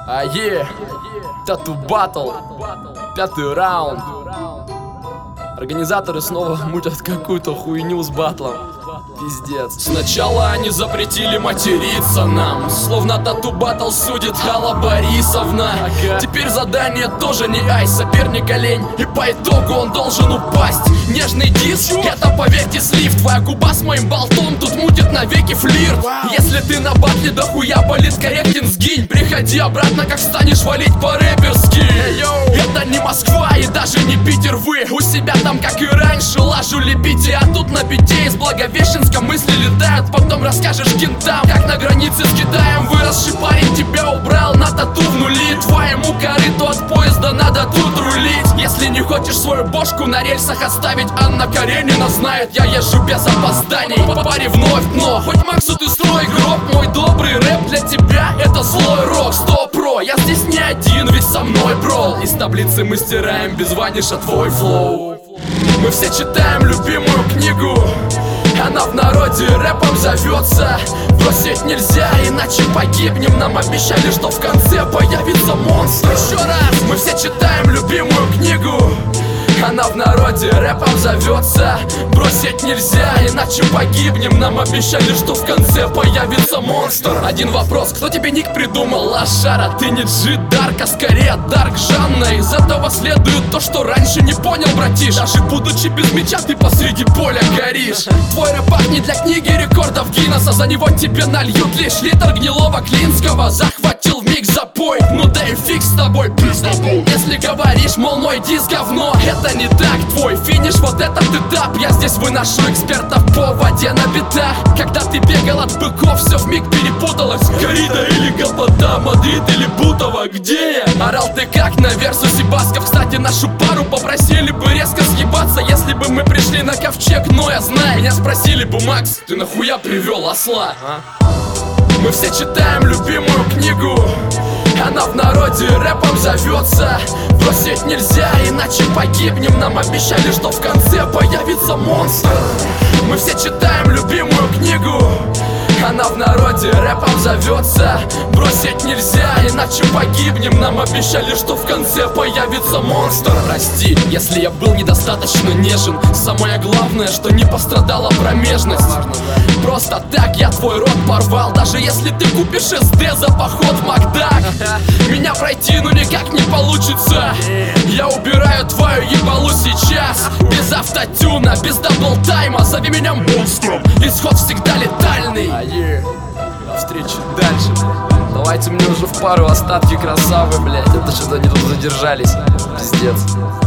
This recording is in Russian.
Тату батл, 5-й раунд. Организаторы снова мутят какую-то хуйню с батлом. Пиздец. Сначала они запретили материться нам, словно тату батл судит Алла Борисовна. Теперь задание тоже не ай, соперника лень, и по итогу он должен упасть. Нежный диск, это, поверьте, слив. Твоя губа с моим болтом тут мутит навеки флирт. Если ты на батле дохуя политкорректен, сгинь. Приходи обратно, как станешь валить по-рэперски. Это не Москва и даже не Питер. Вы у себя там, как и раньше, лажу лепите. А тут на бите из Благовещенска мысли летают. Потом расскажешь кентам, как на границе с Китаем выросший парень тебя убрал на тату в нули. Твоему корыту от поезда надо тут рулить. Если не хочешь свою бошку на рельсах оставить, Анна Каренина знает, я езжу без опозданий. По паре вновь дно, хоть Максу ты строй гроб. Мой добрый рэп для тебя это злой рок. 100 я здесь не один, ведь со мной брол. Из таблицы мы стираем без ваниша твой флоу. Мы все читаем любимую книгу, она в народе рэпом зовется. Бросить нельзя, иначе погибнем. Нам обещали, что в конце появится монстр. Еще раз, мы все читаем любимую книгу, она в народе рэпом зовется. Бросить нельзя, иначе погибнем. Нам обещали, что в конце появится монстр. Один вопрос, кто тебе ник придумал, лошара? Ты не Джи Дарк, а скорее Дарк Жанна. Из этого следует то, что раньше не понял, братиш. Даже будучи без меча, ты посреди поля горишь. Твой рэп не для книги рекордов Гиннесса. За него тебе нальют лишь литр гнилого Клинского. Захватил в миг запой, ну да и фиг с тобой, пиздабол. Если говоришь, мол, мой диск говно, это не так, твой финиш, вот этот этап. Я здесь выношу экспертов по воде на битах. Когда ты бегал от быков, все вмиг перепуталось. Корида или Гопота, Мадрид или Бутово, где я? Орал ты как на версусе Басков. Кстати, нашу пару попросили бы резко съебаться, если бы мы пришли на ковчег. Но я знаю, меня спросили бы: Макс, ты нахуя привел осла? Мы все читаем любимую книгу, она в народе рэпом зовется. Бросить нельзя, иначе погибнем. Нам обещали, что в конце появится монстр. Мы все читаем любимую книгу, она в народе рэпом зовется. Бросить нельзя, иначе погибнем. Нам обещали, что в конце появится монстр. Прости, если я был недостаточно нежен. Самое главное, что не пострадала промежность. Просто так я твой рот порвал. Даже если ты купишь СД за поход в Макдак, меня пройти ну никак не получится. Я убираю твою ебалу сейчас. Без автотюна, без даблтайма. Зови меня монстром, исход всегда летальный. До встречи дальше. Давайте мне уже в пару остатки красавы, блять. Это что-то они тут задержались. Пиздец.